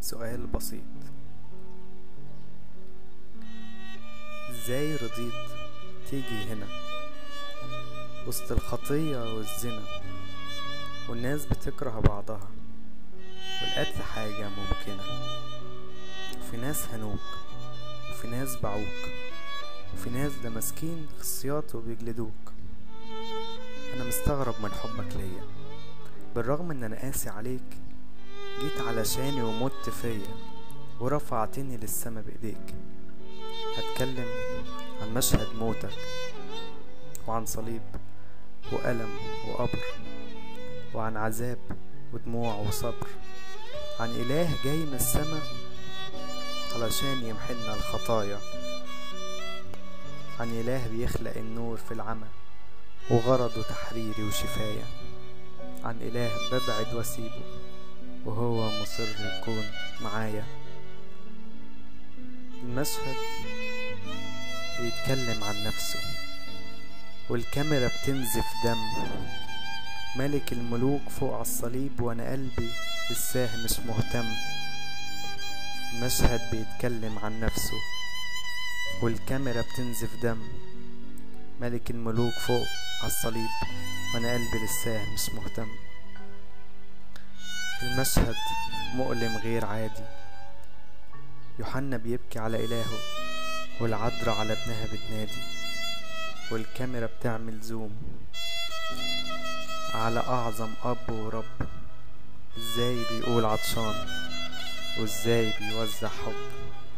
سؤال بسيط: ازاي رضيت تيجي هنا وسط الخطية والزنا والناس بتكره بعضها والقتل حاجة ممكنة، وفي ناس هنوك وفي ناس باعوك وفي ناس ده ماسكين خصيات وبيجلدوك. انا مستغرب من حبك ليا، بالرغم ان انا قاسي عليك جيت علشاني ومت فيا ورفعتني للسما بايديك. هتكلم عن مشهد موتك وعن صليب وألم وقبر، وعن عذاب ودموع وصبر، عن إله جاي من السما علشان يمحلنا الخطايا، عن إله بيخلق النور في العمى وغرضه تحريري وشفاية، عن إله ببعد واسيبه وهو مصر يكون معايا. المشهد بيتكلم عن نفسه والكاميرا بتنزف دم، ملك الملوك فوق على الصليب وانا قلبي لساه مش مهتم. المشهد بيتكلم عن نفسه والكاميرا بتنزف دم، ملك الملوك فوق على الصليب وانا قلبي لساه مش مهتم. المشهد مؤلم غير عادي، يوحنا بيبكي على إلهه والعذراء على ابنها بتنادي، والكاميرا بتعمل زوم على أعظم أب ورب، ازاي بيقول عطشان وازاي بيوزع حب.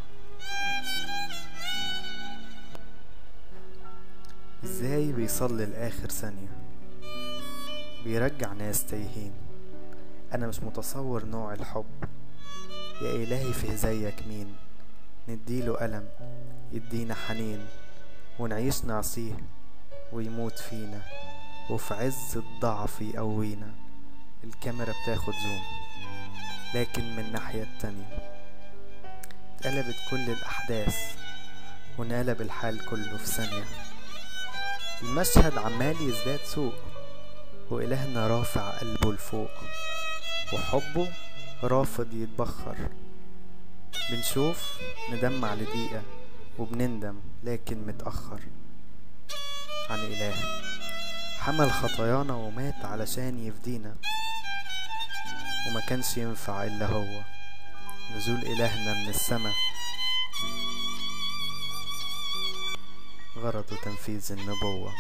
ازاي بيصلي لآخر ثانية بيرجع ناس تايهين. أنا مش متصور نوع الحب، يا إلهي في زيك مين؟ نديله ألم يدينا حنين، ونعيش نعصيه ويموت فينا، وفي عز الضعف يقوينا. الكاميرا بتاخد زوم، لكن من الناحية التانية اتقلبت كل الأحداث ونقلب الحال كله في ثانية. المشهد عمال يزداد سوء، وإلهنا رافع قلبه لفوق وحبه رافض يتبخر. بنشوف ندمع لدقيقة وبنندم لكن متأخر، عن إله حمل خطايانا ومات علشان يفدينا، وما كانش ينفع إلا هو. نزول إلهنا من السما غرضه تنفيذ النبوة،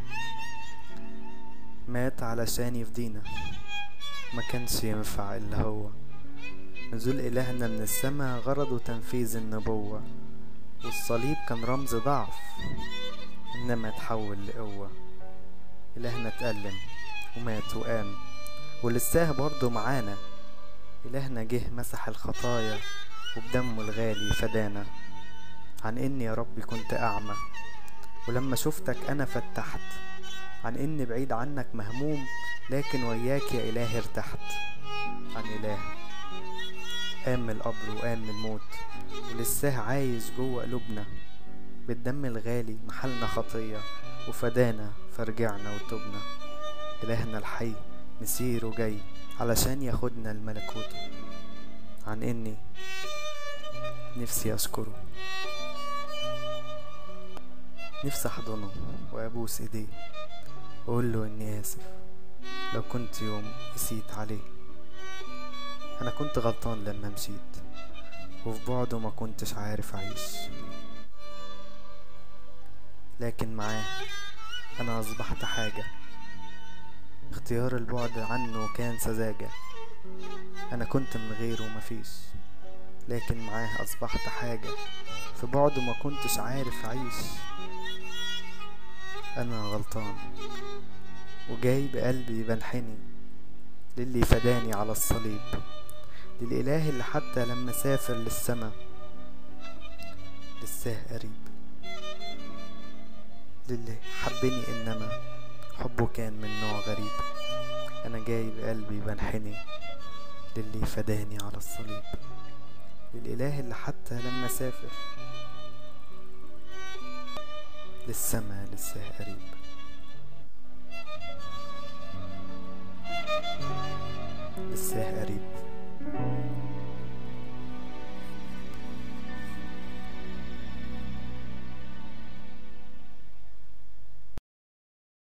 مات علشان يفدينا، ما كانش ينفع إلا هو. نزول إلهنا من السما غرضه تنفيذ النبوة، والصليب كان رمز ضعف إنما تحول لقوة. إلهنا اتألم ومات وقام ولساه برضه معانا. إلهنا جه مسح الخطايا وبدمه الغالي فدانا. عن إني يا ربي كنت أعمى ولما شفتك أنا فتحت، عن إني بعيد عنك مهموم لكن وياك يا إلهي ارتحت. عن إله قام من القبر وقام من الموت ولساه عايش جوه قلوبنا، بالدم الغالي محلنا خطية وفدانا فرجعنا وتوبنا. إلهنا الحي مسير وجاي علشان ياخدنا لملكوته. عن إني نفسي أشكره، نفسي أحضنه وأبوس إيديه وأقول له إني آسف لو كنت يوم قسيت عليه. أنا كنت غلطان لما مشيت وفي بعده ما كنتش عارف أعيش، لكن معاه أنا أصبحت حاجة. اختيار البعد عنه كان سذاجة، أنا كنت من غيره مفيش، لكن معاه أصبحت حاجة. في بعده ما كنتش عارف أعيش. أنا غلطان وجاي بقلبي بنحني للي فداني على الصليب، للإله اللي حتى لما سافر للسما لساه قريب، للي حبني إنما حبه كان من نوع غريب. أنا جاي بقلبي بنحني للي فداني على الصليب، للإله اللي حتى لما سافر للسما لساه قريب. لساه قريب.